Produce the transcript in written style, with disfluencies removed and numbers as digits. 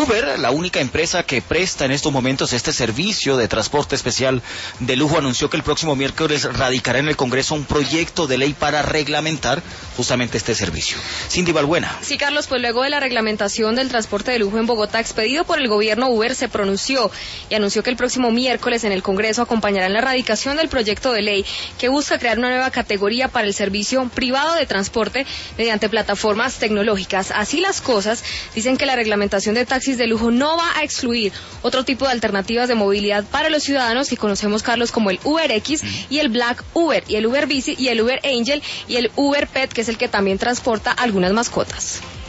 Uber, la única empresa que presta en estos momentos este servicio de transporte especial de lujo, anunció que el próximo miércoles radicará en el Congreso un proyecto de ley para reglamentar justamente este servicio. Cindy Balbuena. Sí, Carlos, pues luego de la reglamentación del transporte de lujo en Bogotá expedido por el gobierno, Uber se pronunció y anunció que el próximo miércoles en el Congreso acompañarán la radicación del proyecto de ley que busca crear una nueva categoría para el servicio privado de transporte mediante plataformas tecnológicas. Así las cosas, dicen que la reglamentación de taxis de lujo no va a excluir otro tipo de alternativas de movilidad para los ciudadanos que conocemos, Carlos, como el UberX y el Black Uber, y el Uber Bici y el Uber Angel y el Uber Pet, que es el que también transporta algunas mascotas.